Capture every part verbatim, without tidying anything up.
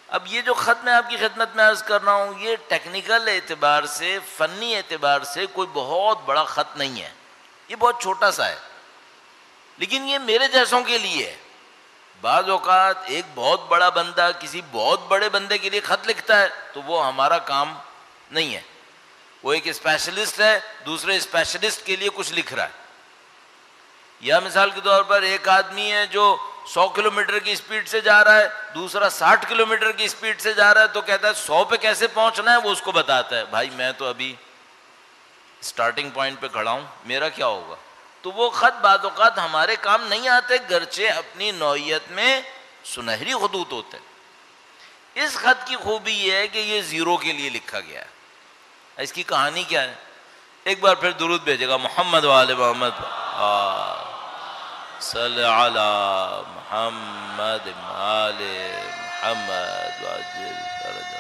اب یہ جو خط میں آپ کی خدمت میں عرض کر رہا ہوں، یہ ٹیکنیکل اعتبار سے، فنی اعتبار سے کوئی بہت بڑا خط نہیں ہے، یہ بہت چھوٹا سا ہے، لیکن یہ میرے جیسوں کے لیے ہے۔ بعض اوقات ایک بہت بڑا بندہ کسی بہت بڑے بندے کے لیے خط لکھتا ہے تو وہ ہمارا کام نہیں ہے، وہ ایک اسپیشلسٹ ہے دوسرے اسپیشلسٹ کے لیے کچھ لکھ رہا ہے۔ یا مثال کے طور پر ایک آدمی ہے جو سو کلو میٹر کی اسپیڈ سے جا رہا ہے، دوسرا ساٹھ کلو میٹر کی اسپیڈ سے جا رہا ہے، تو کہتا ہے سو پہ کیسے پہنچنا ہے، وہ اس کو بتاتا ہے، بھائی میں تو ابھی اسٹارٹنگ پوائنٹ پہ کھڑا ہوں، میرا کیا ہوگا؟ تو وہ خط بعض اوقات ہمارے کام نہیں آتے، گرچہ اپنی نوعیت میں سنہری خطوط ہوتے ہیں۔ اس خط کی خوبی یہ ہے کہ یہ زیرو کے لیے لکھا گیا ہے۔ اس کی کہانی کیا ہے؟ ایک بار پھر درود بھیجے گا، محمد وآل محمد صلی علی محمد آل محمد وعجل فرجہ۔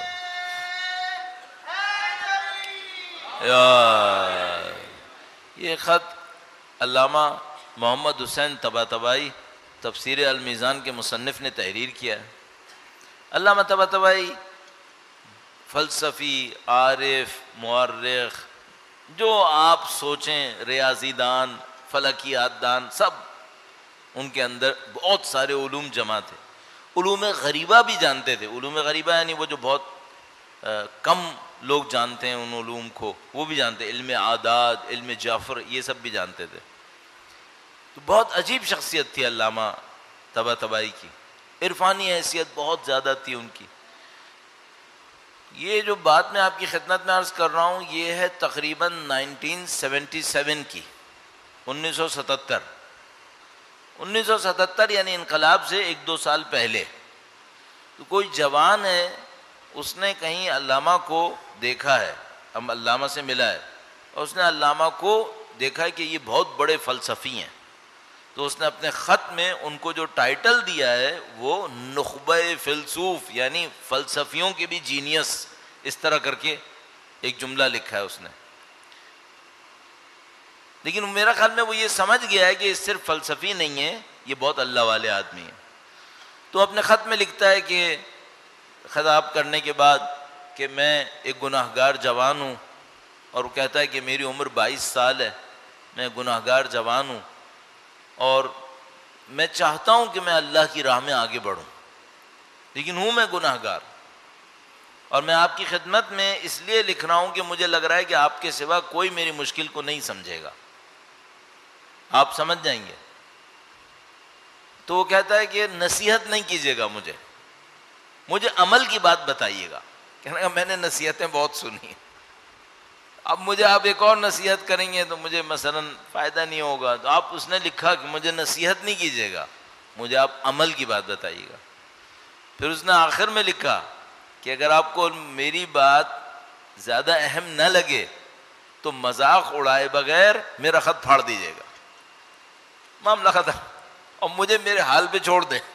یہ خط علامہ محمد حسین طباطبائی تفسیر المیزان کے مصنف نے تحریر کیا ہے۔ علامہ طباطبائی فلسفی، عارف، مورخ، جو آپ سوچیں، ریاضی دان، فلکیات دان، سب ان کے اندر بہت سارے علوم جمع تھے۔ علوم غریبہ بھی جانتے تھے، علوم غریبہ یعنی وہ جو بہت کم لوگ جانتے ہیں ان علوم کو، وہ بھی جانتے، علم اعداد، علم جعفر، یہ سب بھی جانتے تھے۔ تو بہت عجیب شخصیت تھی علامہ طباطبائی کی، عرفانی حیثیت بہت زیادہ تھی ان کی۔ یہ جو بات میں آپ کی خدمت میں عرض کر رہا ہوں یہ ہے تقریباً نائنٹین سیونٹی سیون کی، انیس سو ستتر انیس سو ستتر یعنی انقلاب سے ایک دو سال پہلے۔ تو کوئی جوان ہے، اس نے کہیں علامہ کو دیکھا ہے، ہم علامہ سے ملا ہے، اور اس نے علامہ کو دیکھا ہے کہ یہ بہت بڑے فلسفی ہیں، تو اس نے اپنے خط میں ان کو جو ٹائٹل دیا ہے وہ نخبہ فلسوف، یعنی فلسفیوں کے بھی جینیس، اس طرح کر کے ایک جملہ لکھا ہے اس نے۔ لیکن میرا خیال میں وہ یہ سمجھ گیا ہے کہ یہ صرف فلسفی نہیں ہے، یہ بہت اللہ والے آدمی ہیں۔ تو اپنے خط میں لکھتا ہے کہ خطاب کرنے کے بعد کہ میں ایک گناہ گار جوان ہوں، اور وہ کہتا ہے کہ میری عمر بائیس سال ہے، میں گناہ گار جوان ہوں، اور میں چاہتا ہوں کہ میں اللہ کی راہ میں آگے بڑھوں، لیکن ہوں میں گناہ گار، اور میں آپ کی خدمت میں اس لیے لکھ رہا ہوں کہ مجھے لگ رہا ہے کہ آپ کے سوا کوئی میری مشکل کو نہیں سمجھے گا، آپ سمجھ جائیں گے۔ تو وہ کہتا ہے کہ نصیحت نہیں کیجیے گا مجھے، مجھے عمل کی بات بتائیے گا۔ کہنے کا میں نے نصیحتیں بہت سنی ہیں، اب مجھے آپ ایک اور نصیحت کریں گے تو مجھے مثلا فائدہ نہیں ہوگا، تو آپ اس نے لکھا کہ مجھے نصیحت نہیں کیجیے گا، مجھے آپ عمل کی بات بتائیے گا۔ پھر اس نے آخر میں لکھا کہ اگر آپ کو میری بات زیادہ اہم نہ لگے تو مذاق اڑائے بغیر میرا خط پھاڑ دیجیے گا، معاملہ ختم، اور مجھے میرے حال پہ چھوڑ دیں۔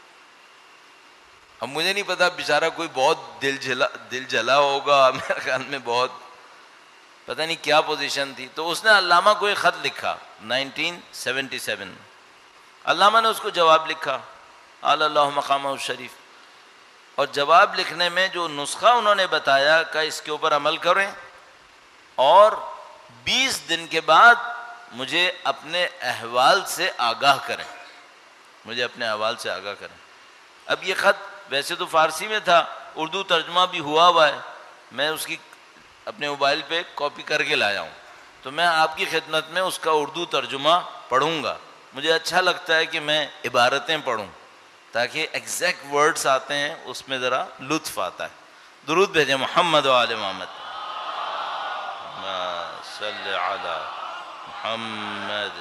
اب مجھے نہیں پتا، بیچارہ کوئی بہت دل جلا دل جلا ہوگا، میرے خیال میں بہت پتہ نہیں کیا پوزیشن تھی۔ تو اس نے علامہ کو ایک خط لکھا نائنٹین سیونٹی سیون، علامہ نے اس کو جواب لکھا، اعلی اللہ مقامہ الشریف، اور جواب لکھنے میں جو نسخہ انہوں نے بتایا کہ اس کے اوپر عمل کریں، اور بیس دن کے بعد مجھے اپنے احوال سے آگاہ کریں، مجھے اپنے احوال سے آگاہ کریں۔ اب یہ خط ویسے تو فارسی میں تھا، اردو ترجمہ بھی ہوا ہوا ہے، میں اس کی اپنے موبائل پہ کاپی کر کے لایا ہوں، تو میں آپ کی خدمت میں اس کا اردو ترجمہ پڑھوں گا۔ مجھے اچھا لگتا ہے کہ میں عبارتیں پڑھوں تاکہ ایگزیکٹ ورڈز آتے ہیں، اس میں ذرا لطف آتا ہے۔ درود بھیجیں محمد و آل محمد، صلی علی محمد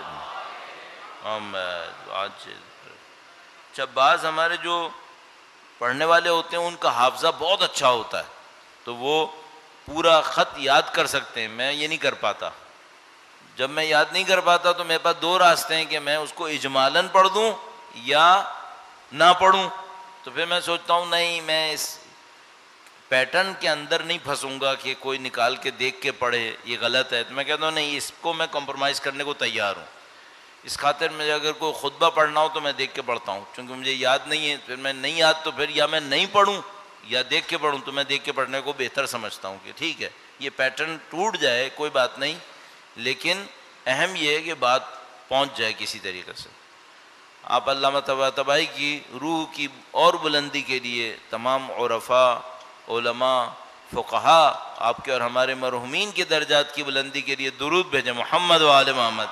محمد عاجل۔ جب بعض ہمارے جو پڑھنے والے ہوتے ہیں ان کا حافظہ بہت اچھا ہوتا ہے تو وہ پورا خط یاد کر سکتے ہیں، میں یہ نہیں کر پاتا۔ جب میں یاد نہیں کر پاتا تو میرے پاس دو راستے ہیں کہ میں اس کو اجمالاً پڑھ دوں یا نہ پڑھوں، تو پھر میں سوچتا ہوں نہیں، میں اس پیٹرن کے اندر نہیں پھنسوں گا کہ کوئی نکال کے دیکھ کے پڑھے، یہ غلط ہے، تو میں کہتا ہوں نہیں، اس کو میں کمپرومائز کرنے کو تیار ہوں۔ اس خاطر مجھے اگر کوئی خطبہ پڑھنا ہو تو میں دیکھ کے پڑھتا ہوں، چونکہ مجھے یاد نہیں ہے، پھر میں نہیں یاد تو پھر یا میں نہیں پڑھوں یا دیکھ کے پڑھوں تو میں دیکھ کے پڑھنے کو بہتر سمجھتا ہوں کہ ٹھیک ہے یہ پیٹرن ٹوٹ جائے کوئی بات نہیں، لیکن اہم یہ ہے کہ بات پہنچ جائے کسی طریقے سے۔ آپ علامہ طباطبائی کی روح کی اور بلندی کے لیے تمام عرفاء، علماء، فقہا، آپ کے اور ہمارے مرحومین کے درجات کی بلندی کے لیے درود بھیجیں۔ محمد و آل محمد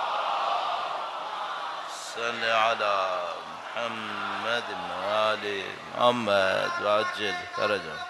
صلی علی محمد و آل محمد وعجل فرجهم۔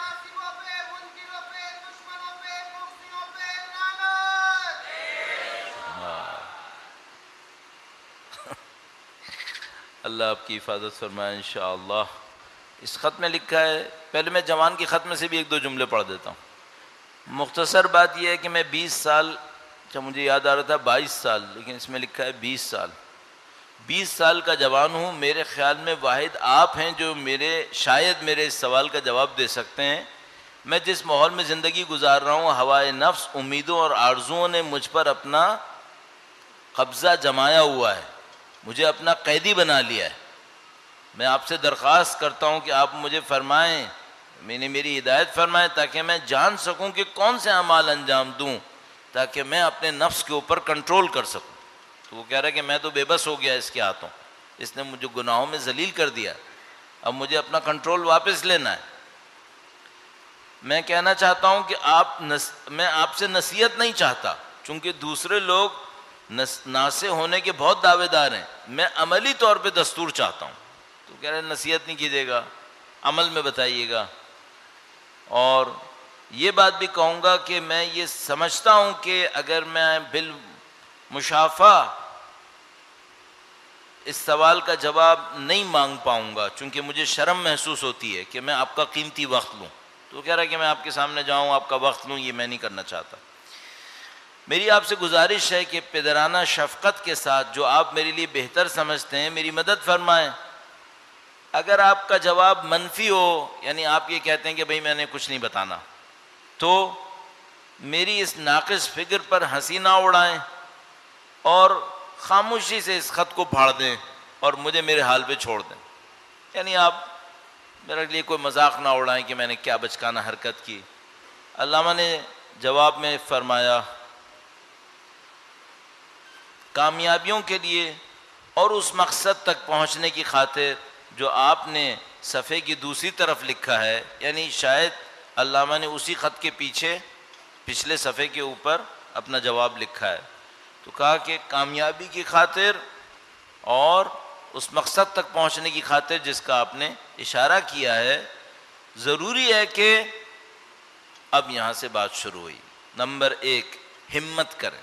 اللہ آپ کی حفاظت فرمائے انشاءاللہ۔ اس خط میں لکھا ہے، پہلے میں جوان کی خط میں سے بھی ایک دو جملے پڑھ دیتا ہوں۔ مختصر بات یہ ہے کہ میں بیس سال، اچھا مجھے یاد آ رہا تھا بائیس سال، لیکن اس میں لکھا ہے بیس سال، بیس سال کا جوان ہوں۔ میرے خیال میں واحد آپ ہیں جو میرے شاید میرے اس سوال کا جواب دے سکتے ہیں۔ میں جس ماحول میں زندگی گزار رہا ہوں، ہوائے نفس، امیدوں اور آرزوؤں نے مجھ پر اپنا قبضہ جمایا ہوا ہے، مجھے اپنا قیدی بنا لیا ہے۔ میں آپ سے درخواست کرتا ہوں کہ آپ مجھے فرمائیں، میں نے میری ہدایت فرمائیں تاکہ میں جان سکوں کہ کون سے اعمال انجام دوں تاکہ میں اپنے نفس کے اوپر کنٹرول کر سکوں۔ تو وہ کہہ رہا ہے کہ میں تو بے بس ہو گیا اس کے ہاتھوں، اس نے مجھے گناہوں میں ذلیل کر دیا، اب مجھے اپنا کنٹرول واپس لینا ہے۔ میں کہنا چاہتا ہوں کہ آپ نس... میں آپ سے نصیحت نہیں چاہتا، چونکہ دوسرے لوگ ناصح ہونے کے بہت دعوے دار ہیں، میں عملی طور پہ دستور چاہتا ہوں۔ تو کہہ رہے نصیحت نہیں کیجیے گا، عمل میں بتائیے گا۔ اور یہ بات بھی کہوں گا کہ میں یہ سمجھتا ہوں کہ اگر میں بالمشافہ اس سوال کا جواب نہیں مانگ پاؤں گا، چونکہ مجھے شرم محسوس ہوتی ہے کہ میں آپ کا قیمتی وقت لوں، تو کہہ رہا ہے کہ میں آپ کے سامنے جاؤں آپ کا وقت لوں، یہ میں نہیں کرنا چاہتا۔ میری آپ سے گزارش ہے کہ پدرانہ شفقت کے ساتھ جو آپ میرے لیے بہتر سمجھتے ہیں میری مدد فرمائیں۔ اگر آپ کا جواب منفی ہو، یعنی آپ یہ کہتے ہیں کہ بھئی میں نے کچھ نہیں بتانا، تو میری اس ناقص فکر پر ہنسی نہ اڑائیں اور خاموشی سے اس خط کو پھاڑ دیں اور مجھے میرے حال پہ چھوڑ دیں۔ یعنی آپ میرے لیے کوئی مذاق نہ اڑائیں کہ میں نے کیا بچکانہ حرکت کی۔ علامہ نے جواب میں فرمایا، کامیابیوں کے لیے اور اس مقصد تک پہنچنے کی خاطر جو آپ نے صفحے کی دوسری طرف لکھا ہے، یعنی شاید علامہ نے اسی خط کے پیچھے پچھلے صفحے کے اوپر اپنا جواب لکھا ہے، تو کہا کہ کامیابی کی خاطر اور اس مقصد تک پہنچنے کی خاطر جس کا آپ نے اشارہ کیا ہے، ضروری ہے کہ اب یہاں سے بات شروع ہوئی۔ نمبر ایک، ہمت کریں۔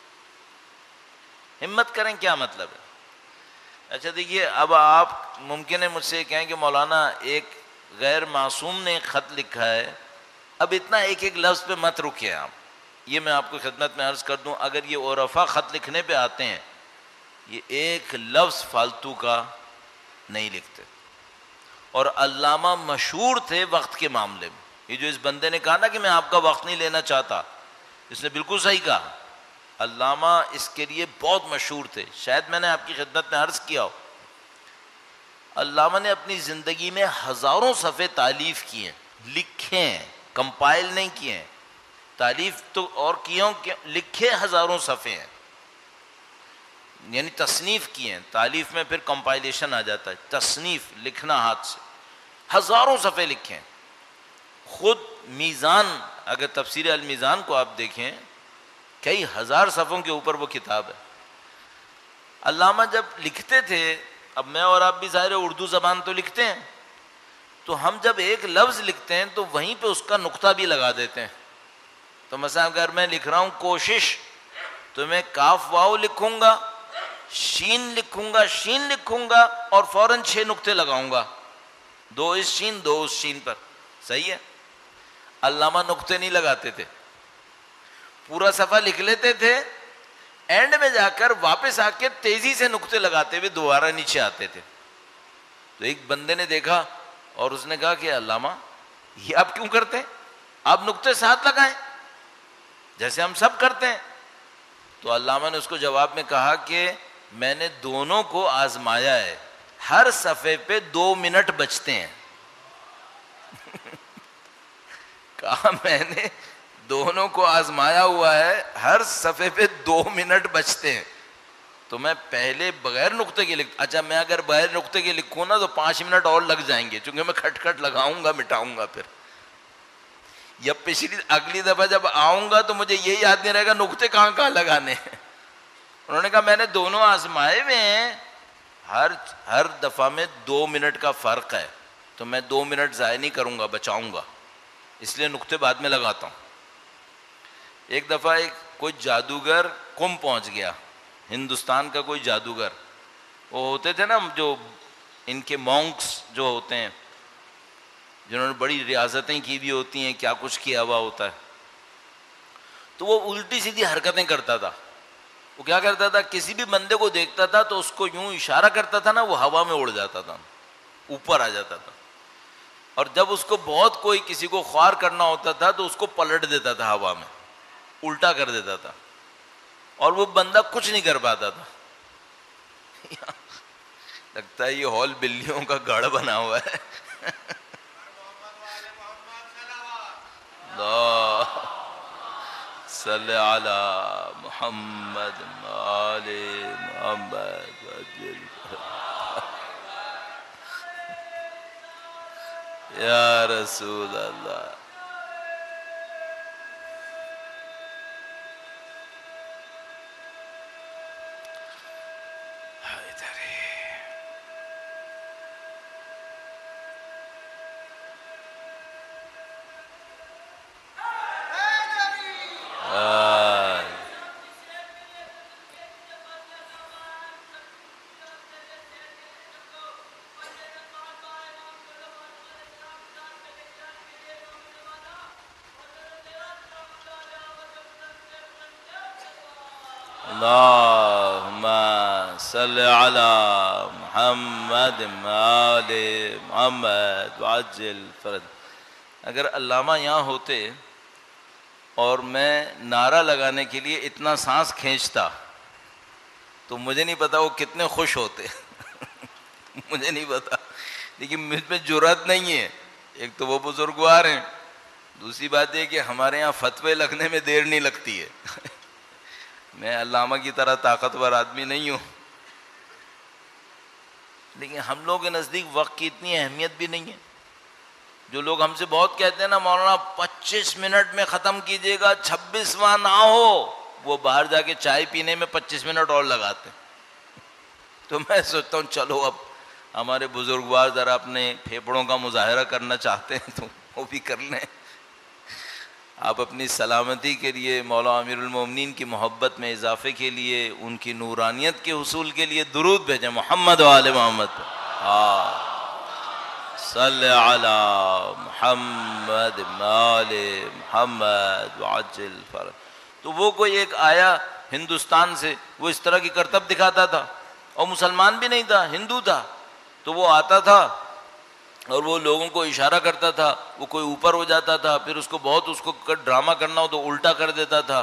ہمت کریں کیا مطلب ہے؟ اچھا دیکھیے، اب آپ ممکن ہے مجھ سے کہیں کہ مولانا ایک غیر معصوم نے ایک خط لکھا ہے، اب اتنا ایک ایک لفظ پہ مت رکیں آپ۔ یہ میں آپ کو خدمت میں عرض کر دوں، اگر یہ عرفا خط لکھنے پہ آتے ہیں یہ ایک لفظ فالتو کا نہیں لکھتے، اور علامہ مشہور تھے وقت کے معاملے میں۔ یہ جو اس بندے نے کہا نا کہ میں آپ کا وقت نہیں لینا چاہتا، اس نے بالکل صحیح کہا، علامہ اس کے لیے بہت مشہور تھے، شاید میں نے آپ کی خدمت میں عرض کیا ہو۔ علامہ نے اپنی زندگی میں ہزاروں صفحے تالیف کیے ہیں، لکھے ہیں، کمپائل نہیں کیے ہیں، تالیف تو اور کیے ہوں، لکھے ہزاروں صفحے ہیں، یعنی تصنیف کیے ہیں۔ تالیف میں پھر کمپائلیشن آ جاتا ہے، تصنیف لکھنا ہاتھ سے، ہزاروں صفحے لکھے ہیں۔ خود میزان، اگر تفسیر المیزان کو آپ دیکھیں، کئی ہزار صفحوں کے اوپر وہ کتاب ہے۔ علامہ جب لکھتے تھے، اب میں اور آپ بھی ظاہر اردو زبان تو لکھتے ہیں، تو ہم جب ایک لفظ لکھتے ہیں تو وہیں پہ اس کا نقطہ بھی لگا دیتے ہیں۔ تو مثلا اگر میں لکھ رہا ہوں کوشش، تو میں کاف واو لکھوں گا، شین لکھوں گا، شین لکھوں گا اور فوراً چھ نقطے لگاؤں گا، دو اس شین دو اس شین پر، صحیح ہے؟ علامہ نقطے نہیں لگاتے تھے، پورا صفحہ لکھ لیتے تھے، اینڈ میں جا کر واپس آ کے تیزی سے نقطے لگاتے ہوئے دوبارہ نیچے آتے تھے۔ تو ایک بندے نے دیکھا اور اس نے کہا کہ علامہ یہ آپ کیوں کرتے ہیں؟ آپ نقطے ساتھ لگائیں جیسے ہم سب کرتے ہیں۔ تو علامہ نے اس کو جواب میں کہا کہ میں نے دونوں کو آزمایا ہے، ہر صفحے پہ دو منٹ بچتے ہیں، کہا میں نے دونوں کو آزمایا ہوا ہے، ہر صفحے پہ دو منٹ بچتے ہیں، تو میں پہلے بغیر نقطے کے لکھ اچھا میں اگر بغیر نقطے کے لکھوں نا تو پانچ منٹ اور لگ جائیں گے، چونکہ میں کھٹ کھٹ لگاؤں گا مٹاؤں گا، پھر یا پچھلی اگلی دفعہ جب آؤں گا تو مجھے یہ یاد نہیں رہے گا نقطے کہاں کہاں لگانے ہیں۔ انہوں نے کہا میں نے دونوں آزمائے ہوئے ہیں، ہر ہر دفعہ میں دو منٹ کا فرق ہے، تو میں دو منٹ ضائع نہیں کروں گا، بچاؤں گا، اس لیے نقطے بعد میں لگاتا ہوں۔ ایک دفعہ ایک کوئی جادوگر قم پہنچ گیا، ہندوستان کا کوئی جادوگر، وہ ہوتے تھے نا جو ان کے مونکس جو ہوتے ہیں، جنہوں نے بڑی ریاضتیں کی بھی ہوتی ہیں، کیا کچھ کیا ہوا ہوتا ہے، تو وہ الٹی سیدھی حرکتیں کرتا تھا۔ وہ کیا کرتا تھا، کسی بھی بندے کو دیکھتا تھا تو اس کو یوں اشارہ کرتا تھا نا، وہ ہوا میں اڑ جاتا تھا، اوپر آ جاتا تھا، اور جب اس کو بہت کوئی کسی کو خوار کرنا ہوتا تھا تو اس کو پلٹ دیتا تھا، ہوا میں الٹا کر دیتا تھا، اور وہ بندہ کچھ نہیں کر پاتا تھا۔ لگتا ہے یہ ہال بلیوں کا گڑھ بنا ہوا ہے۔ اللہ صلی علی محمد آل محمد یا رسول اللہ۔ اللہم صلی علی محمد آل محمد وعجل فرج۔ اگر علامہ یہاں ہوتے اور میں نعرہ لگانے کے لیے اتنا سانس کھینچتا تو مجھے نہیں پتا وہ کتنے خوش ہوتے۔ مجھے نہیں پتا، لیکن مجھ میں جرأت نہیں ہے۔ ایک تو وہ بزرگوار ہیں، دوسری بات یہ کہ ہمارے یہاں فتوے لگنے میں دیر نہیں لگتی ہے۔ میں علامہ کی طرح طاقتور آدمی نہیں ہوں، لیکن ہم لوگوں کے نزدیک وقت کی اتنی اہمیت بھی نہیں ہے۔ جو لوگ ہم سے بہت کہتے ہیں نا مولانا پچیس منٹ میں ختم کیجیے گا، چھبیسواں نہ ہو، وہ باہر جا کے چائے پینے میں پچیس منٹ اور لگاتے ہیں۔ تو میں سوچتا ہوں چلو اب ہمارے بزرگوار ذرا اپنے پھیپڑوں کا مظاہرہ کرنا چاہتے ہیں تو وہ بھی کر لیں۔ آپ اپنی سلامتی کے لیے، مولا امیر المومنین کی محبت میں اضافے کے لیے، ان کی نورانیت کے حصول کے لیے درود بھیجیں محمد و آل محمد۔ ہاں صلی علی محمد آل محمد وعجل فرج۔ تو وہ کوئی ایک آیا ہندوستان سے، وہ اس طرح کی کرتب دکھاتا تھا، اور مسلمان بھی نہیں تھا، ہندو تھا، تو وہ آتا تھا اور وہ لوگوں کو اشارہ کرتا تھا، وہ کوئی اوپر ہو جاتا تھا، پھر اس کو بہت اس کو ڈرامہ کرنا ہو تو الٹا کر دیتا تھا۔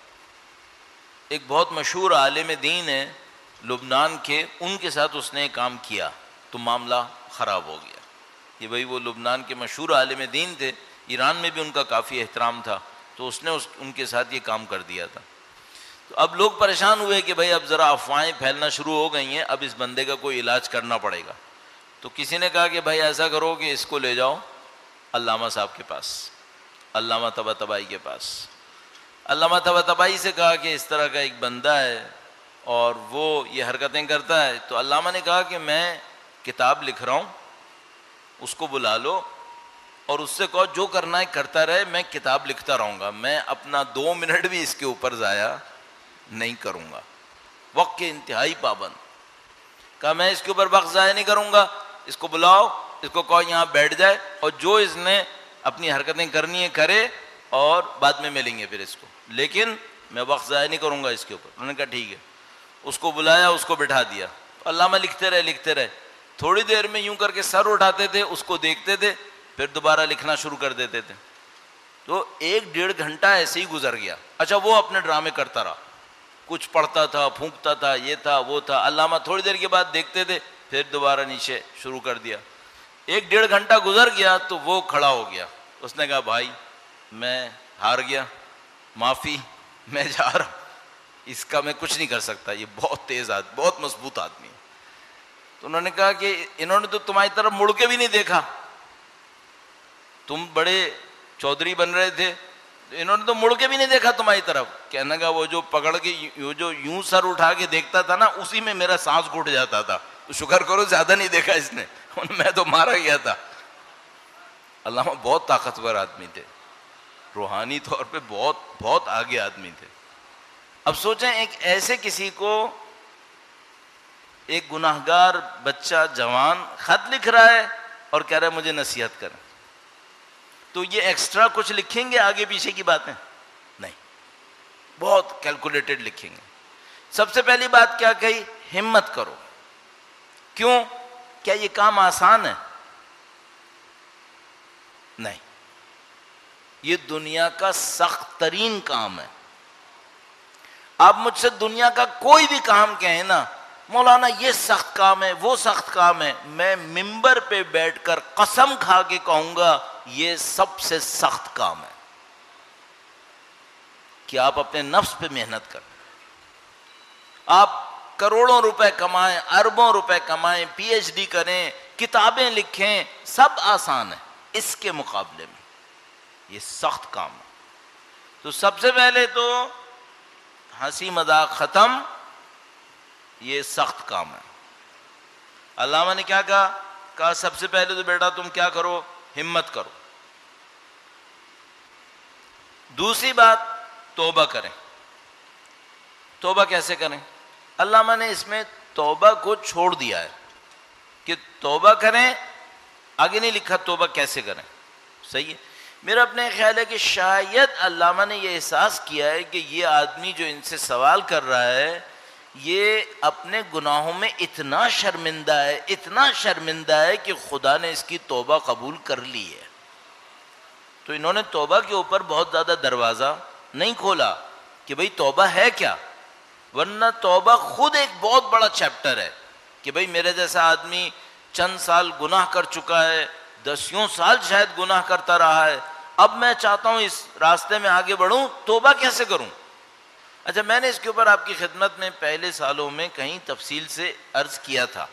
ایک بہت مشہور عالم دین ہے لبنان کے، ان کے ساتھ اس نے کام کیا تو معاملہ خراب ہو گیا۔ کہ بھئی وہ لبنان کے مشہور عالم دین تھے، ایران میں بھی ان کا کافی احترام تھا، تو اس نے اس ان کے ساتھ یہ کام کر دیا تھا۔ تو اب لوگ پریشان ہوئے کہ بھئی اب ذرا افواہیں پھیلنا شروع ہو گئی ہیں، اب اس بندے کا کوئی علاج کرنا پڑے گا۔ تو کسی نے کہا کہ بھائی ایسا کرو کہ اس کو لے جاؤ علامہ صاحب کے پاس، علامہ طباطبائی کے پاس۔ علامہ طباطبائی سے کہا کہ اس طرح کا ایک بندہ ہے اور وہ یہ حرکتیں کرتا ہے، تو علامہ نے کہا کہ میں کتاب لکھ رہا ہوں، اس کو بلا لو اور اس سے کہو جو کرنا ہے کرتا رہے، میں کتاب لکھتا رہوں گا، میں اپنا دو منٹ بھی اس کے اوپر ضائع نہیں کروں گا۔ وقت کے انتہائی پابند، کہا میں اس کے اوپر وقت ضائع نہیں کروں گا، اس کو بلاؤ، اس کو کہو یہاں بیٹھ جائے اور جو اس نے اپنی حرکتیں کرنی ہے کرے، اور بعد میں ملیں گے پھر اس کو، لیکن میں وقت ضائع نہیں کروں گا اس کے اوپر۔ انہوں نے کہا ٹھیک ہے۔ اس کو بلایا، اس کو بٹھا دیا، علامہ لکھتے رہے لکھتے رہے، تھوڑی دیر میں یوں کر کے سر اٹھاتے تھے، اس کو دیکھتے تھے، پھر دوبارہ لکھنا شروع کر دیتے تھے۔ تو ایک ڈیڑھ گھنٹہ ایسے ہی گزر گیا۔ اچھا وہ اپنے ڈرامے کرتا رہا، کچھ پڑھتا تھا، پھونکتا تھا، یہ تھا وہ تھا۔ علامہ تھوڑی دیر کے بعد دیکھتے تھے، پھر دوبارہ نیچے شروع کر دیا۔ ایک ڈیڑھ گھنٹہ گزر گیا تو وہ کھڑا ہو گیا. اس نے کہا بھائی میں ہار گیا, معافی, میں جا رہا ہوں, اس کا میں کچھ نہیں کر سکتا, یہ بہت تیز آدمی, بہت مضبوط آدمی. تو انہوں نے کہا کہ انہوں نے تو تمہاری طرف مڑ کے بھی نہیں دیکھا, تم بڑے چودھری بن رہے تھے, انہوں نے تو مڑ کے بھی نہیں دیکھا تمہاری طرف. کہنے کا وہ جو پکڑ کے جو یوں سر اٹھا کے دیکھتا تھا نا, اسی میں میرا سانس گھٹ جاتا تھا. تو شکر کرو زیادہ نہیں دیکھا اس نے, میں تو مارا گیا تھا. علامہ بہت طاقتور آدمی تھے, روحانی طور پہ بہت بہت آگے آدمی تھے. اب سوچیں ایک ایسے کسی کو, ایک گناہگار بچہ جوان خط لکھ رہا ہے اور کہہ رہا ہے مجھے نصیحت کریں, تو یہ ایکسٹرا کچھ لکھیں گے آگے پیچھے کی باتیں؟ نہیں, بہت کیلکولیٹڈ لکھیں گے. سب سے پہلی بات کیا کہی؟ ہمت کرو. کیوں؟ کیا یہ کام آسان ہے؟ نہیں, یہ دنیا کا سخت ترین کام ہے. آپ مجھ سے دنیا کا کوئی بھی کام کہیں نا, مولانا یہ سخت کام ہے, وہ سخت کام ہے, میں ممبر پہ بیٹھ کر قسم کھا کے کہوں گا یہ سب سے سخت کام ہے کہ آپ اپنے نفس پہ محنت کریں. آپ کروڑوں روپے کمائیں, اربوں روپے کمائیں, پی ایچ ڈی کریں, کتابیں لکھیں, سب آسان ہے. اس کے مقابلے میں یہ سخت کام ہے. تو سب سے پہلے تو ہنسی مذاق ختم, یہ سخت کام ہے. علامہ نے کیا کہا؟ کہا سب سے پہلے تو بیٹا تم کیا کرو؟ ہمت کرو. دوسری بات, توبہ کریں. توبہ کیسے کریں؟ علامہ نے اس میں توبہ کو چھوڑ دیا ہے کہ توبہ کریں, آگے نہیں لکھا توبہ کیسے کریں. صحیح ہے. میرا اپنے خیال ہے کہ شاید علامہ نے یہ احساس کیا ہے کہ یہ آدمی جو ان سے سوال کر رہا ہے یہ اپنے گناہوں میں اتنا شرمندہ ہے, اتنا شرمندہ ہے کہ خدا نے اس کی توبہ قبول کر لی ہے. تو انہوں نے توبہ کے اوپر بہت زیادہ دروازہ نہیں کھولا کہ بھئی توبہ ہے کیا, ورنہ توبہ خود ایک بہت بڑا چیپٹر ہے کہ بھئی میرے جیسا آدمی چند سال گناہ کر چکا ہے, دسیوں سال شاید گناہ کرتا رہا ہے, اب میں چاہتا ہوں اس راستے میں آگے بڑھوں, توبہ کیسے کروں؟ اچھا, میں نے اس کے اوپر آپ کی خدمت میں پہلے سالوں میں کہیں تفصیل سے عرض کیا تھا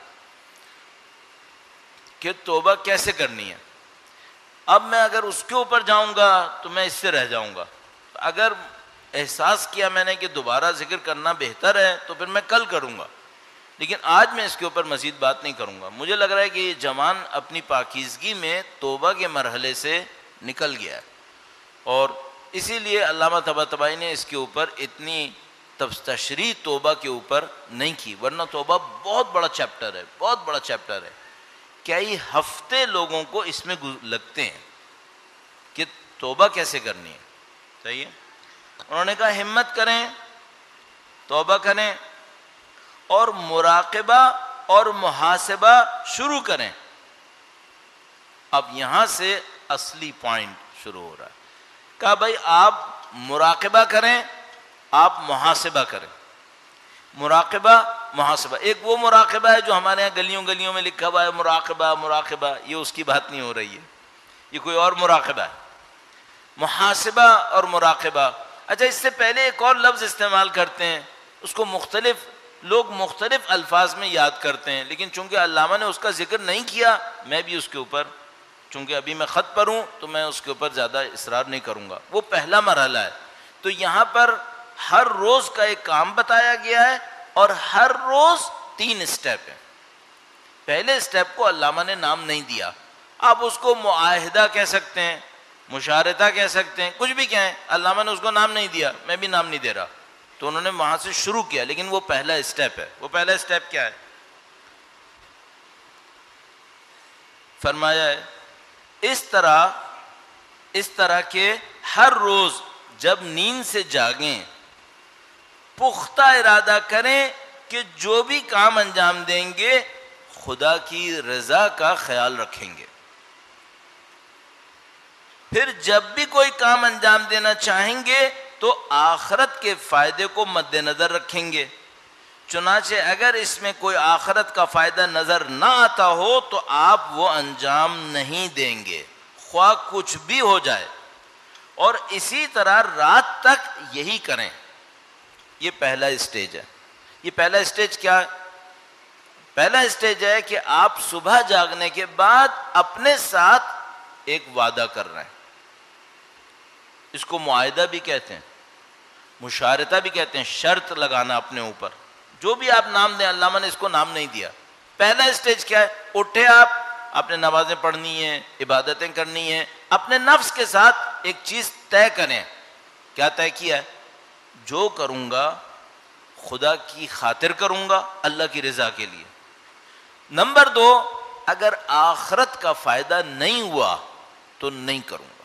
کہ توبہ کیسے کرنی ہے. اب میں اگر اس کے اوپر جاؤں گا تو میں اس سے رہ جاؤں گا. اگر احساس کیا میں نے کہ دوبارہ ذکر کرنا بہتر ہے تو پھر میں کل کروں گا, لیکن آج میں اس کے اوپر مزید بات نہیں کروں گا. مجھے لگ رہا ہے کہ یہ جوان اپنی پاکیزگی میں توبہ کے مرحلے سے نکل گیا ہے, اور اسی لیے علامہ طباطبائی نے اس کے اوپر اتنی تشریح توبہ کے اوپر نہیں کی, ورنہ توبہ بہت بڑا چیپٹر ہے, بہت بڑا چیپٹر ہے. کئی ہفتے لوگوں کو اس میں لگتے ہیں کہ توبہ کیسے کرنی ہے. صحیح ہے. انہوں نے کہا ہمت کریں, توبہ کریں, اور مراقبہ اور محاسبہ شروع کریں. اب یہاں سے اصلی پوائنٹ شروع ہو رہا ہے. کہا بھائی آپ مراقبہ کریں, آپ محاسبہ کریں. مراقبہ محاسبہ, ایک وہ مراقبہ ہے جو ہمارے یہاں گلیوں گلیوں میں لکھا ہوا ہے مراقبہ مراقبہ, یہ اس کی بات نہیں ہو رہی ہے, یہ کوئی اور مراقبہ ہے. محاسبہ اور مراقبہ. اچھا, اس سے پہلے ایک اور لفظ استعمال کرتے ہیں, اس کو مختلف لوگ مختلف الفاظ میں یاد کرتے ہیں, لیکن چونکہ علامہ نے اس کا ذکر نہیں کیا, میں بھی اس کے اوپر, چونکہ ابھی میں خط پر ہوں تو میں اس کے اوپر زیادہ اصرار نہیں کروں گا. وہ پہلا مرحلہ ہے. تو یہاں پر ہر روز کا ایک کام بتایا گیا ہے اور ہر روز تین اسٹیپ ہیں. پہلے اسٹیپ کو علامہ نے نام نہیں دیا, آپ اس کو معاہدہ کہہ سکتے ہیں, مشارطہ کہہ سکتے ہیں, کچھ بھی کہیں, علامہ نے اس کو نام نہیں دیا, میں بھی نام نہیں دے رہا. تو انہوں نے وہاں سے شروع کیا, لیکن وہ پہلا اسٹیپ ہے. وہ پہلا اسٹیپ کیا ہے؟ فرمایا ہے اس طرح اس طرح کہ ہر روز جب نیند سے جاگیں پختہ ارادہ کریں کہ جو بھی کام انجام دیں گے خدا کی رضا کا خیال رکھیں گے. پھر جب بھی کوئی کام انجام دینا چاہیں گے تو آخرت کے فائدے کو مد نظر رکھیں گے. چنانچہ اگر اس میں کوئی آخرت کا فائدہ نظر نہ آتا ہو تو آپ وہ انجام نہیں دیں گے خواہ کچھ بھی ہو جائے، اور اسی طرح رات تک یہی کریں۔ یہ پہلا اسٹیج ہے۔ یہ پہلا اسٹیج کیا ہے؟ پہلا اسٹیج ہے کہ آپ صبح جاگنے کے بعد اپنے ساتھ ایک وعدہ کر رہے ہیں، اس کو معاہدہ بھی کہتے ہیں، مشارطہ بھی کہتے ہیں، شرط لگانا اپنے اوپر، جو بھی آپ نام دیں، علامہ نے اس کو نام نہیں دیا۔ پہلا اسٹیج کیا ہے؟ اٹھے آپ، آپ نے نمازیں پڑھنی ہیں، عبادتیں کرنی ہیں، اپنے نفس کے ساتھ ایک چیز طے کریں۔ کیا طے کیا ہے؟ جو کروں گا خدا کی خاطر کروں گا، اللہ کی رضا کے لیے۔ نمبر دو، اگر آخرت کا فائدہ نہیں ہوا تو نہیں کروں گا،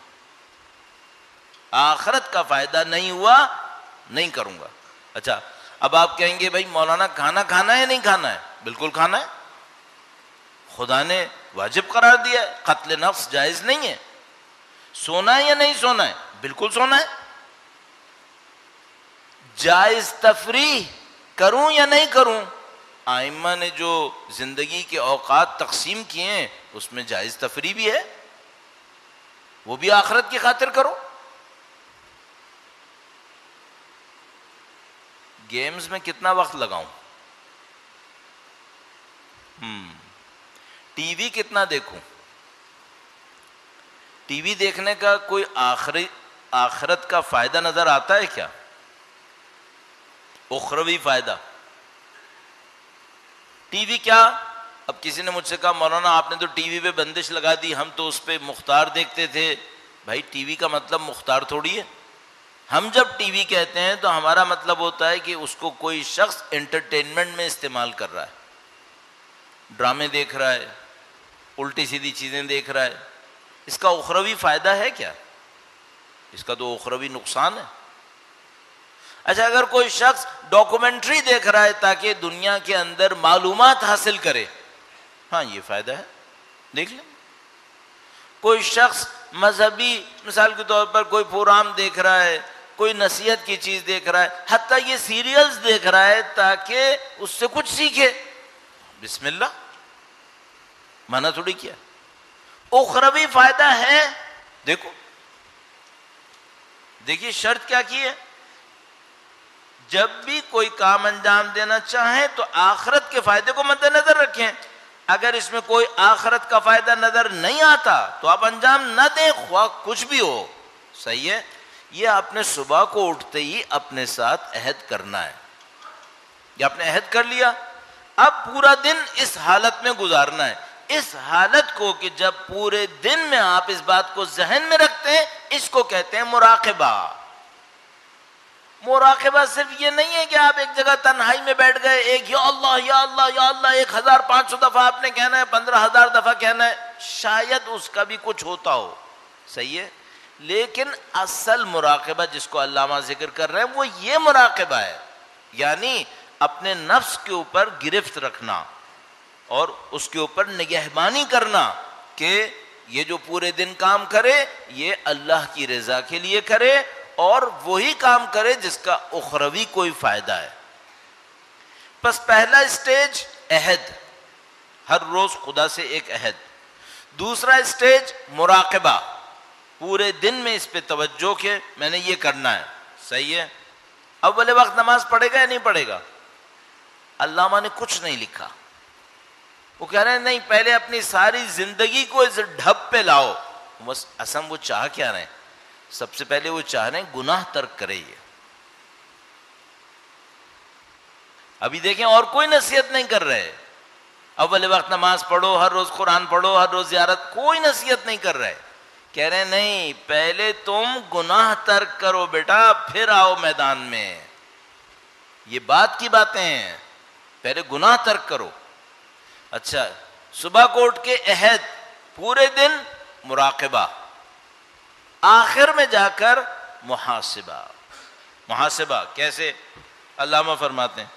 آخرت کا فائدہ نہیں ہوا نہیں کروں گا۔ اچھا، اب آپ کہیں گے بھائی مولانا کھانا کھانا ہے نہیں کھانا ہے؟ بالکل کھانا ہے، خدا نے واجب قرار دیا ہے، قتل نفس جائز نہیں ہے۔ سونا ہے یا نہیں سونا ہے؟ بالکل سونا ہے۔ جائز تفریح کروں یا نہیں کروں؟ آئمہ نے جو زندگی کے اوقات تقسیم کیے ہیں اس میں جائز تفریح بھی ہے، وہ بھی آخرت کی خاطر کرو۔ گیمز میں کتنا وقت لگاؤں؟ ہم ٹی وی کتنا دیکھوں؟ ٹی وی دیکھنے کا کوئی آخری آخرت کا فائدہ نظر آتا ہے کیا؟ اخروی فائدہ؟ ٹی وی کیا؟ اب کسی نے مجھ سے کہا مولانا آپ نے تو ٹی وی پہ بندش لگا دی، ہم تو اس پہ مختار دیکھتے تھے۔ بھائی ٹی وی کا مطلب مختار تھوڑی ہے۔ ہم جب ٹی وی کہتے ہیں تو ہمارا مطلب ہوتا ہے کہ اس کو کوئی شخص انٹرٹینمنٹ میں استعمال کر رہا ہے، ڈرامے دیکھ رہا ہے، الٹی سیدھی چیزیں دیکھ رہا ہے۔ اس کا اخروی فائدہ ہے کیا؟ اس کا تو اخروی نقصان ہے۔ اچھا، اگر کوئی شخص ڈاکومنٹری دیکھ رہا ہے تاکہ دنیا کے اندر معلومات حاصل کرے، ہاں یہ فائدہ ہے، دیکھ لیں۔ کوئی شخص مذہبی مثال کے طور پر کوئی پروگرام دیکھ رہا ہے، کوئی نصیحت کی چیز دیکھ رہا ہے، حتیٰ یہ سیریلز دیکھ رہا ہے تاکہ اس سے کچھ سیکھے، بسم اللہ، منع تھوڑی کیا۔ اخروی فائدہ ہے۔ دیکھو دیکھیے شرط کیا کی ہے؟ جب بھی کوئی کام انجام دینا چاہیں تو آخرت کے فائدے کو مد نظر رکھیں۔ اگر اس میں کوئی آخرت کا فائدہ نظر نہیں آتا تو آپ انجام نہ دیں، خواہ کچھ بھی ہو۔ صحیح ہے؟ یہ آپ نے صبح کو اٹھتے ہی اپنے ساتھ عہد کرنا ہے، یہ آپ نے عہد کر لیا، اب پورا دن اس حالت میں گزارنا ہے۔ اس حالت کو کہ جب پورے دن میں آپ اس بات کو ذہن میں رکھتے ہیں، اس کو کہتے ہیں مراقبہ۔ مراقبہ صرف یہ نہیں ہے کہ آپ ایک جگہ تنہائی میں بیٹھ گئے، ایک یا اللہ یا اللہ یا اللہ ایک ہزار پانچ سو دفعہ آپ نے کہنا ہے، پندرہ ہزار دفعہ کہنا ہے، شاید اس کا بھی کچھ ہوتا ہو، صحیح ہے، لیکن اصل مراقبہ جس کو علامہ ذکر کر رہے ہیں وہ یہ مراقبہ ہے، یعنی اپنے نفس کے اوپر گرفت رکھنا اور اس کے اوپر نگہبانی کرنا کہ یہ جو پورے دن کام کرے یہ اللہ کی رضا کے لیے کرے اور وہی کام کرے جس کا اخروی کوئی فائدہ ہے۔ پس پہلا اسٹیج عہد، ہر روز خدا سے ایک عہد۔ دوسرا اسٹیج مراقبہ، پورے دن میں اس پہ توجہ کہ میں نے یہ کرنا ہے، صحیح ہے۔ اول وقت نماز پڑھے گا یا نہیں پڑھے گا؟ علامہ نے کچھ نہیں لکھا، وہ کہہ رہے ہیں نہیں، پہلے اپنی ساری زندگی کو اس ڈھب پہ لاؤ۔ بس اصل وہ چاہ کیا رہے ہیں؟ سب سے پہلے وہ چاہ رہے ہیں گناہ ترک کرے۔ یہ ابھی دیکھیں اور کوئی نصیحت نہیں کر رہے، اول وقت نماز پڑھو، ہر روز قرآن پڑھو، ہر روز زیارت، کوئی نصیحت نہیں کر رہے۔ کہہ رہے ہیں نہیں، پہلے تم گناہ ترک کرو بیٹا، پھر آؤ میدان میں۔ یہ بات کی باتیں ہیں، پہلے گناہ ترک کرو۔ اچھا، صبح کو اٹھ کے عہد، پورے دن مراقبہ، آخر میں جا کر محاسبہ۔ محاسبہ کیسے؟ علامہ فرماتے ہیں،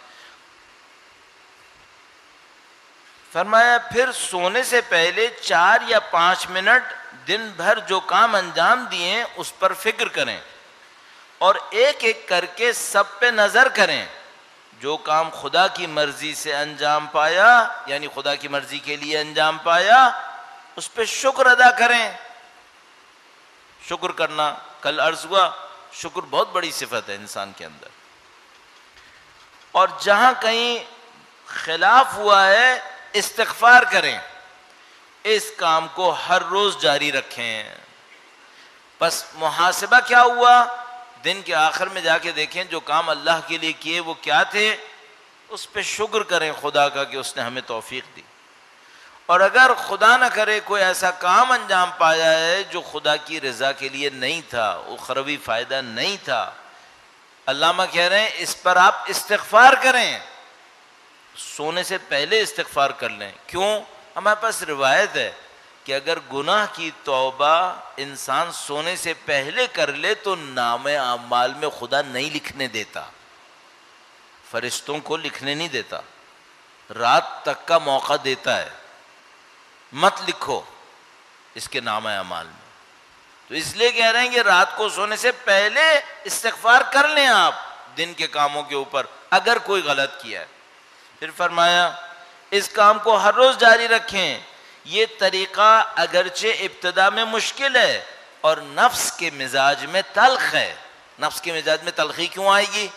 فرمایا پھر سونے سے پہلے چار یا پانچ منٹ دن بھر جو کام انجام دیے اس پر فکر کریں اور ایک ایک کر کے سب پہ نظر کریں۔ جو کام خدا کی مرضی سے انجام پایا یعنی خدا کی مرضی کے لیے انجام پایا اس پہ شکر ادا کریں. شکر کرنا کل عرض ہوا شکر بہت بڑی صفت ہے انسان کے اندر. اور جہاں کہیں خلاف ہوا ہے استغفار کریں. اس کام کو ہر روز جاری رکھیں. بس محاسبہ کیا ہوا دن کے آخر میں جا کے دیکھیں جو کام اللہ کے لیے کیے وہ کیا تھے, اس پہ شکر کریں خدا کا کہ اس نے ہمیں توفیق دی. اور اگر خدا نہ کرے کوئی ایسا کام انجام پایا ہے جو خدا کی رضا کے لیے نہیں تھا, اخروی فائدہ نہیں تھا, علامہ کہہ رہے ہیں اس پر آپ استغفار کریں. سونے سے پہلے استغفار کر لیں. کیوں؟ ہمارے پاس روایت ہے کہ اگر گناہ کی توبہ انسان سونے سے پہلے کر لے تو نام اعمال میں خدا نہیں لکھنے دیتا, فرشتوں کو لکھنے نہیں دیتا, رات تک کا موقع دیتا ہے. مت لکھو اس کے نام اعمال میں. تو اس لیے کہہ رہے ہیں کہ رات کو سونے سے پہلے استغفار کر لیں آپ دن کے کاموں کے اوپر اگر کوئی غلط کیا ہے. پھر فرمایا اس کام کو ہر روز جاری رکھیں. یہ طریقہ اگرچہ ابتدا میں مشکل ہے اور نفس کے مزاج میں تلخ ہے. نفس کے مزاج میں تلخی کیوں آئے گی؟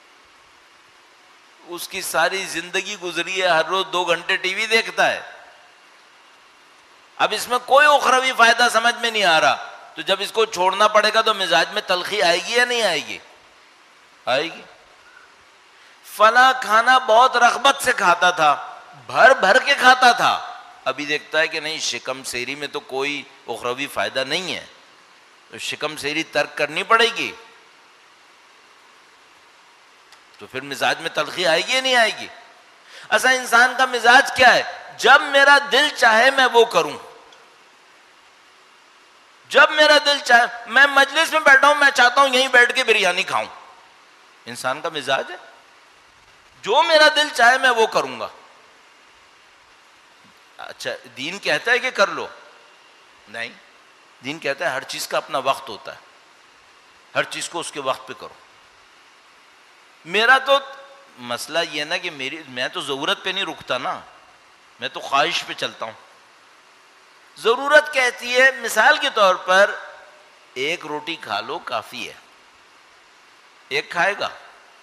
اس کی ساری زندگی گزری ہے, ہر روز دو گھنٹے ٹی وی دیکھتا ہے. اب اس میں کوئی اخروی فائدہ سمجھ میں نہیں آ رہا, تو جب اس کو چھوڑنا پڑے گا تو مزاج میں تلخی آئے گی یا نہیں آئے گی؟ آئے گی. فلاں کھانا بہت رغبت سے کھاتا تھا, بھر بھر کے کھاتا تھا, ابھی دیکھتا ہے کہ نہیں شکم سیری میں تو کوئی اخروی فائدہ نہیں ہے, تو شکم سیری ترک کرنی پڑے گی. تو پھر مزاج میں تلخی آئے گی یا نہیں آئے گی؟ اصل انسان کا مزاج کیا ہے؟ جب میرا دل چاہے میں وہ کروں, جب میرا دل چاہے. میں مجلس میں بیٹھا ہوں, میں چاہتا ہوں یہیں بیٹھ کے بریانی کھاؤں. انسان کا مزاج ہے جو میرا دل چاہے میں وہ کروں گا. اچھا دین کہتا ہے کہ کر لو؟ نہیں, دین کہتا ہے ہر چیز کا اپنا وقت ہوتا ہے, ہر چیز کو اس کے وقت پہ کرو. میرا تو مسئلہ یہ نا کہ میری میں تو ضرورت پہ نہیں رکتا نا, میں تو خواہش پہ چلتا ہوں. ضرورت کہتی ہے مثال کے طور پر ایک روٹی کھا لو کافی ہے, ایک کھائے گا.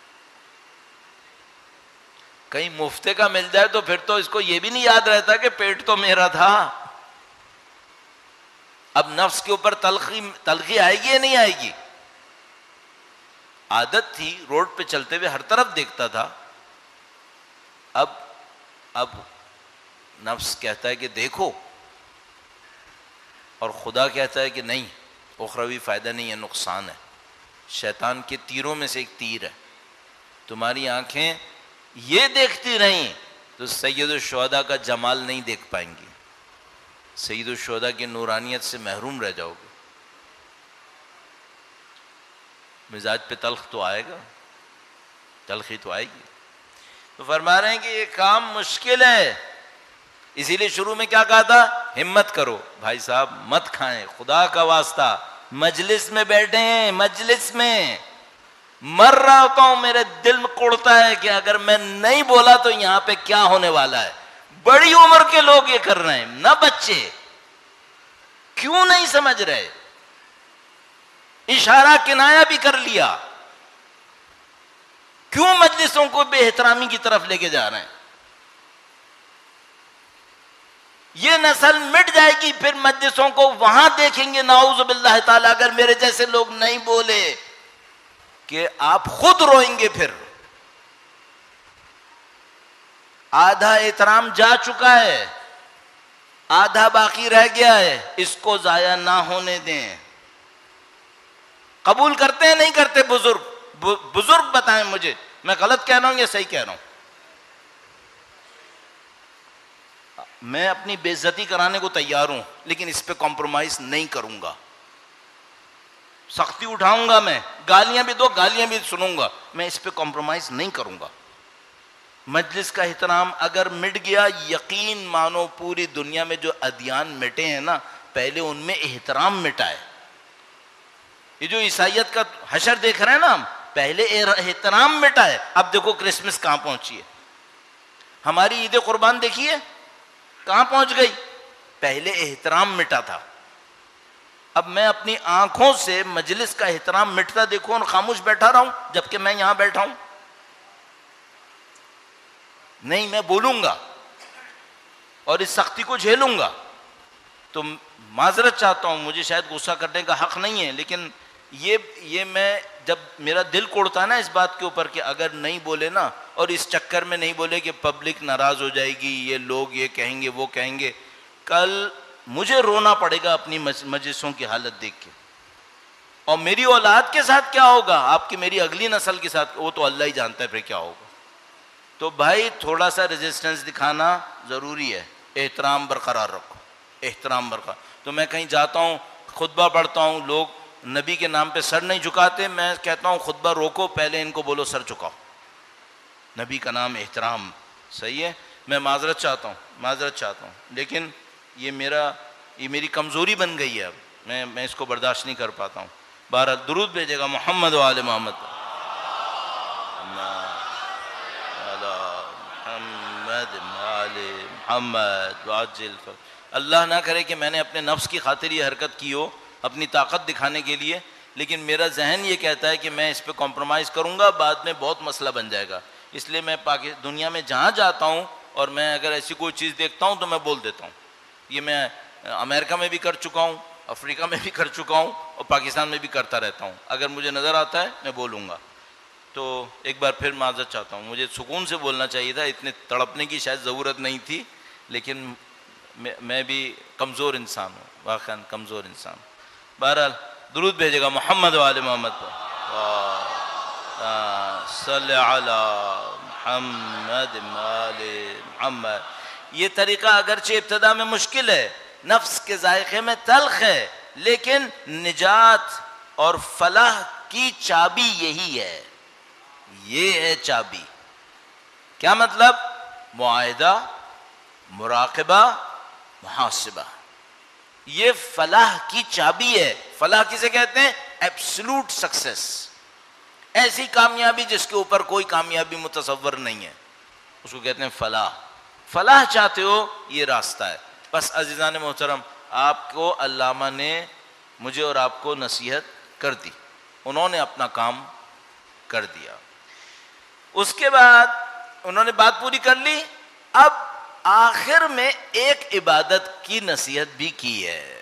کہیں مفتے کا مل جائے تو پھر تو اس کو یہ بھی نہیں یاد رہتا کہ پیٹ تو میرا تھا. اب نفس کے اوپر تلخی تلخی آئے گی یا نہیں آئے گی؟ عادت تھی روڈ پہ چلتے ہوئے ہر طرف دیکھتا تھا, اب اب نفس کہتا ہے کہ دیکھو, اور خدا کہتا ہے کہ نہیں اخروی فائدہ نہیں ہے, نقصان ہے. شیطان کے تیروں میں سے ایک تیر ہے. تمہاری آنکھیں یہ دیکھتی رہیں تو سید الشہداء کا جمال نہیں دیکھ پائیں گی, سید الشہداء کی نورانیت سے محروم رہ جاؤ گے. مزاج پہ تلخ تو آئے گا, تلخی تو آئے گی. تو فرما رہے ہیں کہ یہ کام مشکل ہے, اسی لیے شروع میں کیا کہا تھا؟ ہمت کرو بھائی صاحب, مت کھائیں, خدا کا واسطہ مجلس میں بیٹھے ہیں, مجلس میں مر رہا ہوتا ہوں, میرے دل میں کوڑتا ہے کہ اگر میں نہیں بولا تو یہاں پہ کیا ہونے والا ہے. بڑی عمر کے لوگ یہ کر رہے ہیں, نہ بچے. کیوں نہیں سمجھ رہے؟ اشارہ کنایا بھی کر لیا, کیوں مجلسوں کو بے احترامی کی طرف لے کے جا رہے ہیں؟ یہ نسل مٹ جائے گی, پھر مجلسوں کو وہاں دیکھیں گے نعوذ باللہ تعالی, اگر میرے جیسے لوگ نہیں بولے کہ آپ خود روئیں گے. پھر آدھا احترام جا چکا ہے, آدھا باقی رہ گیا ہے, اس کو ضائع نہ ہونے دیں. قبول کرتے ہیں نہیں کرتے بزرگ؟ بزرگ بتائیں مجھے, میں غلط کہہ رہا ہوں یا صحیح کہہ رہا ہوں؟ میں اپنی بے عزتی کرانے کو تیار ہوں, لیکن اس پہ کمپرومائز نہیں کروں گا. سختی اٹھاؤں گا, میں گالیاں بھی دو گالیاں بھی سنوں گا, میں اس پہ کمپرومائز نہیں کروں گا. مجلس کا احترام اگر مٹ گیا, یقین مانو پوری دنیا میں جو ادیان مٹے ہیں نا, پہلے ان میں احترام مٹا ہے. یہ جو عیسائیت کا حشر دیکھ رہے ہیں نا ہم, پہلے احترام مٹا ہے، اب دیکھو کرسمس کہاں پہنچی ہے، ہماری عید قربان دیکھیے کہاں پہنچ گئی، پہلے احترام مٹا تھا، اب میں اپنی آنکھوں سے مجلس کا احترام مٹتا دیکھوں اور خاموش بیٹھا رہا ہوں جبکہ میں یہاں بیٹھا ہوں؟ نہیں، میں بولوں گا اور اس سختی کو جھیلوں گا۔ تو معذرت چاہتا ہوں، مجھے شاید غصہ کرنے کا حق نہیں ہے، لیکن یہ یہ میں جب میرا دل کوڑتا ہے نا اس بات کے اوپر کہ اگر نہیں بولے نا، اور اس چکر میں نہیں بولے کہ پبلک ناراض ہو جائے گی، یہ لوگ یہ کہیں گے وہ کہیں گے، کل مجھے رونا پڑے گا اپنی مجلسوں کی حالت دیکھ کے، اور میری اولاد کے ساتھ کیا ہوگا، آپ کی میری اگلی نسل کے ساتھ، وہ تو اللہ ہی جانتا ہے پھر کیا ہوگا۔ تو بھائی تھوڑا سا ریزسٹنس دکھانا ضروری ہے، احترام برقرار رکھو، احترام برقرار۔ تو میں کہیں جاتا ہوں خطبہ پڑھتا ہوں، لوگ نبی کے نام پہ سر نہیں جھکاتے، میں کہتا ہوں خطبہ روکو، پہلے ان کو بولو سر جھکاؤ، نبی کا نام احترام، صحیح ہے۔ میں معذرت چاہتا ہوں معذرت چاہتا ہوں لیکن یہ میرا یہ میری کمزوری بن گئی ہے، اب میں میں اس کو برداشت نہیں کر پاتا ہوں۔ بہرحال درود بھیجے گا محمد و آل محمد، محمد آل محمد وعجل۔ اللہ نہ کرے کہ میں نے اپنے نفس کی خاطر یہ حرکت کی ہو، اپنی طاقت دکھانے کے لیے، لیکن میرا ذہن یہ کہتا ہے کہ میں اس پہ کمپرومائز کروں گا، بعد میں بہت مسئلہ بن جائے گا، اس لیے میں پاکی دنیا میں جہاں جاتا ہوں اور میں اگر ایسی کوئی چیز دیکھتا ہوں تو میں بول دیتا ہوں۔ یہ میں امریکہ میں بھی کر چکا ہوں، افریقہ میں بھی کر چکا ہوں، اور پاکستان میں بھی کرتا رہتا ہوں، اگر مجھے نظر آتا ہے میں بولوں گا۔ تو ایک بار پھر معذرت چاہتا ہوں، مجھے سکون سے بولنا چاہیے تھا، اتنے تڑپنے کی شاید ضرورت نہیں تھی، لیکن میں بھی کمزور انسان ہوں، واقعا کمزور انسان۔ بہرحال درود بھیجے گا محمد و آل محمد پر، صلی علی محمد آل محمد۔ یہ طریقہ اگرچہ ابتدا میں مشکل ہے، نفس کے ذائقے میں تلخ ہے، لیکن نجات اور فلاح کی چابی یہی ہے، یہ ہے چابی۔ کیا مطلب؟ معاہدہ، مراقبہ، محاسبہ، یہ فلاح کی چابی ہے۔ فلاح کسے کہتے ہیں؟ ایبسلوٹ سکسیس، ایسی کامیابی جس کے اوپر کوئی کامیابی متصور نہیں ہے، اس کو کہتے ہیں فلاح۔ فلاح چاہتے ہو، یہ راستہ ہے۔ بس عزیزان محترم، آپ کو علامہ نے مجھے اور آپ کو نصیحت کر دی، انہوں نے اپنا کام کر دیا، اس کے بعد انہوں نے بات پوری کر لی، اب آخر میں ایک عبادت کی نصیحت بھی کی ہے۔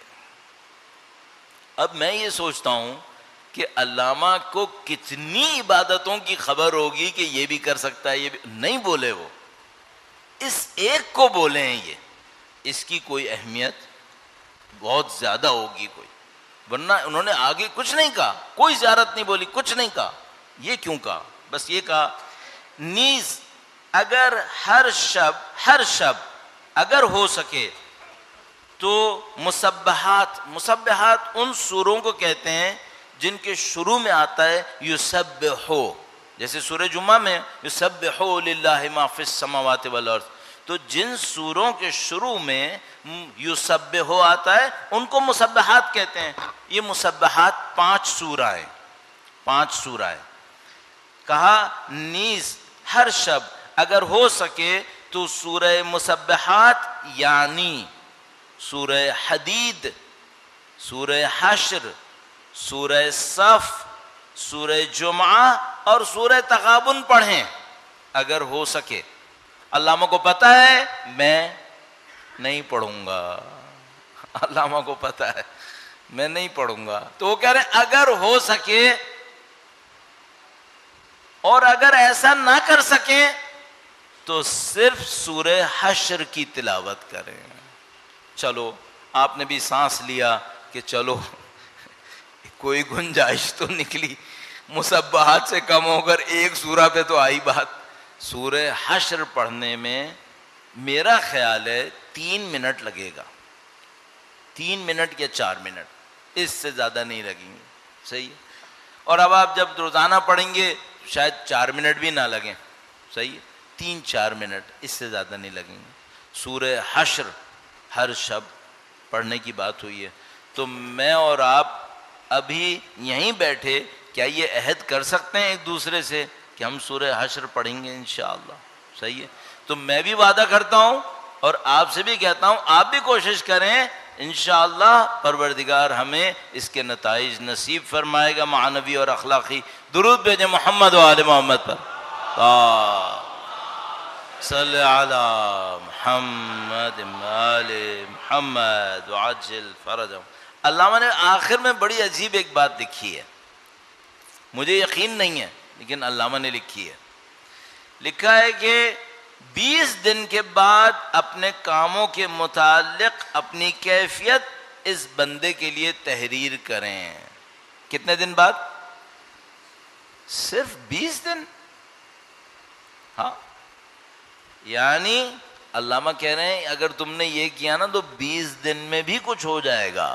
اب میں یہ سوچتا ہوں کہ علامہ کو کتنی عبادتوں کی خبر ہوگی کہ یہ بھی کر سکتا ہے، یہ بھی نہیں بولے، وہ اس ایک کو بولے ہیں، یہ اس کی کوئی اہمیت بہت زیادہ ہوگی کوئی، ورنہ انہوں نے آگے کچھ نہیں کہا، کوئی زیارت نہیں بولی، کچھ نہیں کہا۔ یہ کیوں کہا؟ بس یہ کہا نیز اگر ہر شب ہر شب اگر ہو سکے تو مسبحات، مسبحات ان سوروں کو کہتے ہیں جن کے شروع میں آتا ہے یسبحو، جیسے سورہ جمعہ میں یسبحو للہ ما فی السماوات والارض، تو جن سوروں کے شروع میں یسبحو آتا ہے ان کو مسبحات کہتے ہیں۔ یہ مسبحات پانچ سورہ ہیں، پانچ سورہ ہیں۔ کہا نیز ہر شب اگر ہو سکے تو سورہ مسبحات یعنی سورہ حدید، سورہ حشر، سورہ صف، سورہ جمعہ اور سورہ تغابن پڑھیں اگر ہو سکے۔ علامہ کو پتہ ہے میں نہیں پڑھوں گا، علامہ کو پتہ ہے میں نہیں پڑھوں گا، تو وہ کہہ رہے ہیں اگر ہو سکے، اور اگر ایسا نہ کر سکیں تو صرف سورہ حشر کی تلاوت کریں۔ چلو آپ نے بھی سانس لیا کہ چلو کوئی گنجائش تو نکلی، مسبحات سے کم ہو کر ایک سورہ پہ تو آئی بات۔ سورہ حشر پڑھنے میں میرا خیال ہے تین منٹ لگے گا، تین منٹ یا چار منٹ، اس سے زیادہ نہیں لگیں گے، صحیح ہے۔ اور اب آپ جب روزانہ پڑھیں گے شاید چار منٹ بھی نہ لگیں، صحیح ہے، تین چار منٹ، اس سے زیادہ نہیں لگیں گے۔ سورہ حشر ہر شب پڑھنے کی بات ہوئی ہے، تو میں اور آپ ابھی یہیں بیٹھے کیا یہ عہد کر سکتے ہیں ایک دوسرے سے کہ ہم سورہ حشر پڑھیں گے انشاءاللہ؟ صحیح ہے، تو میں بھی وعدہ کرتا ہوں اور آپ سے بھی کہتا ہوں آپ بھی کوشش کریں، انشاءاللہ پروردگار ہمیں اس کے نتائج نصیب فرمائے گا معنوی اور اخلاقی۔ درود بھیجیں محمد و آل محمد پر، صلی علی محمد آل محمد وعجل فرجهم۔ علامہ نے آخر میں بڑی عجیب ایک بات لکھی ہے، مجھے یقین نہیں ہے لیکن علامہ نے لکھی ہے، لکھا ہے کہ بیس دن کے بعد اپنے کاموں کے متعلق اپنی کیفیت اس بندے کے لیے تحریر کریں۔ کتنے دن بعد؟ صرف بیس دن۔ ہاں، یعنی علامہ کہہ رہے ہیں اگر تم نے یہ کیا نا تو بیس دن میں بھی کچھ ہو جائے گا،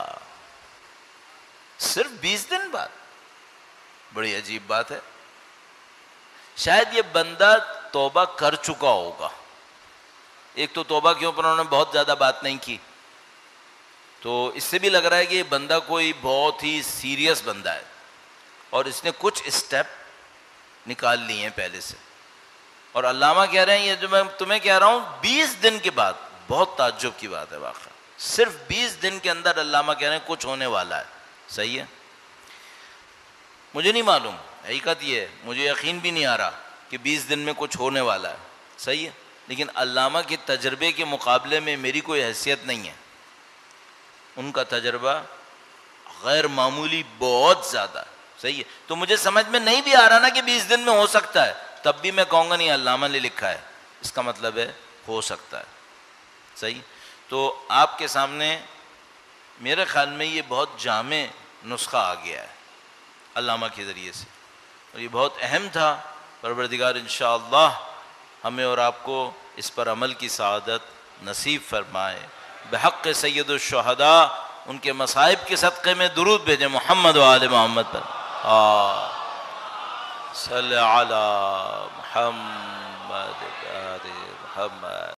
صرف بیس دن بعد۔ بڑی عجیب بات ہے۔ شاید یہ بندہ توبہ کر چکا ہوگا، ایک تو توبہ کے اوپر انہوں نے بہت زیادہ بات نہیں کی، تو اس سے بھی لگ رہا ہے کہ یہ بندہ کوئی بہت ہی سیریس بندہ ہے اور اس نے کچھ اسٹیپ نکال لیے ہیں پہلے سے۔ اور علامہ کہہ رہے ہیں یہ جو میں تمہیں کہہ رہا ہوں بیس دن کے بعد، بہت تعجب کی بات ہے واقعہ، صرف بیس دن کے اندر علامہ کہہ رہے ہیں کچھ ہونے والا ہے۔ صحیح ہے، مجھے نہیں معلوم، حقیقت یہ ہے مجھے یقین بھی نہیں آ رہا کہ بیس دن میں کچھ ہونے والا ہے۔ صحیح ہے، لیکن علامہ کے تجربے کے مقابلے میں میری کوئی حیثیت نہیں ہے، ان کا تجربہ غیر معمولی بہت زیادہ ہے۔ صحیح ہے، تو مجھے سمجھ میں نہیں بھی آ رہا نا کہ بیس دن میں ہو سکتا ہے، تب بھی میں کہوں گا نہیں علامہ نے لکھا ہے، اس کا مطلب ہے ہو سکتا ہے۔ صحیح، تو آپ کے سامنے میرے خیال میں یہ بہت جامع نسخہ آ گیا ہے علامہ کے ذریعے سے، اور یہ بہت اہم تھا۔ پروردگار انشاءاللہ ہمیں اور آپ کو اس پر عمل کی سعادت نصیب فرمائے۔ بحق سید الشہداء ان کے مصائب کے صدقے میں درود بھیجیں محمد و آل محمد پر، صلی علی محمد آل محمد۔